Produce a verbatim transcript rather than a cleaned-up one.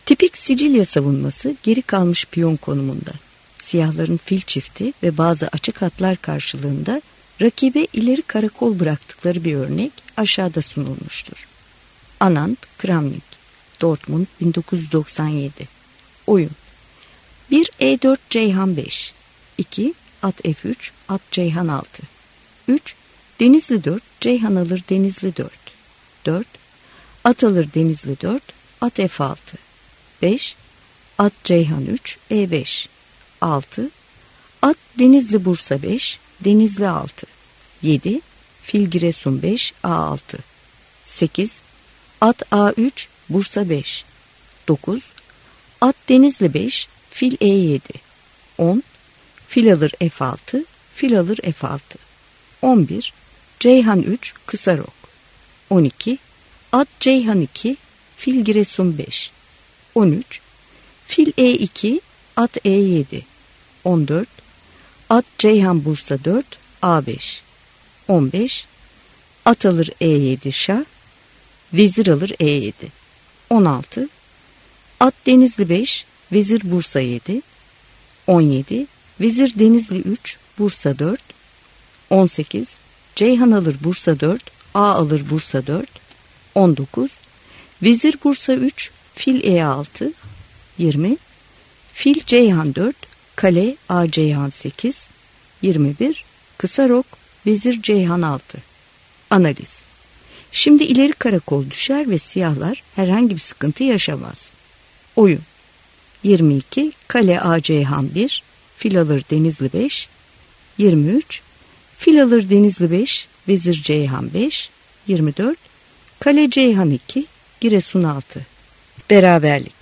Tipik Sicilya savunması geri kalmış piyon konumunda. Siyahların fil çifti ve bazı açık hatlar karşılığında rakibe ileri karakol bıraktıkları bir örnek aşağıda sunulmuştur. Anand, Kramnik, Dortmund bin dokuz yüz doksan yedi. Oyun: bir E dört Ceyhan beş, iki At F üç, At Ceyhan altı, üç Denizli dört, Ceyhan alır Denizli dört, dört At alır Denizli dört, At F altı, beş At Ceyhan üç, E beş, altı At Denizli Bursa beş, Denizli altı, yedi Fil Giresun beş, A altı, sekiz At A üç, Bursa beş, dokuz At Denizli beş, Fil E yedi, on Fil alır F altı, Fil alır F altı, on bir Ceyhan üç, Kısa Rok, on iki At Ceyhan iki, Fil Giresun beş, on üç Fil E iki, At E yedi, on dört At Ceyhan Bursa dört, A beş, on beş At alır E yedi Şah, Vezir alır E yedi, on altı At Denizli beş, Vezir Bursa yedi, on yedi Vezir Denizli üç, Bursa dört, on sekiz Ceyhan alır Bursa dört, A alır Bursa dört, on dokuz Vezir Bursa üç, Fil E altı, yirmi Fil Ceyhan dört, Kale A Ceyhan sekiz, yirmi bir Kısa Rok, Vezir Ceyhan altı. Analiz: Şimdi ileri karakol düşer ve siyahlar herhangi bir sıkıntı yaşamaz. Oyun: yirmi iki Kale A Ceyhan bir, Fil alır Denizli beş, yirmi üç Fil alır Denizli beş, Vezir Ceyhan beş, yirmi dört Kale Ceyhan iki, Giresun altı. Beraberlik.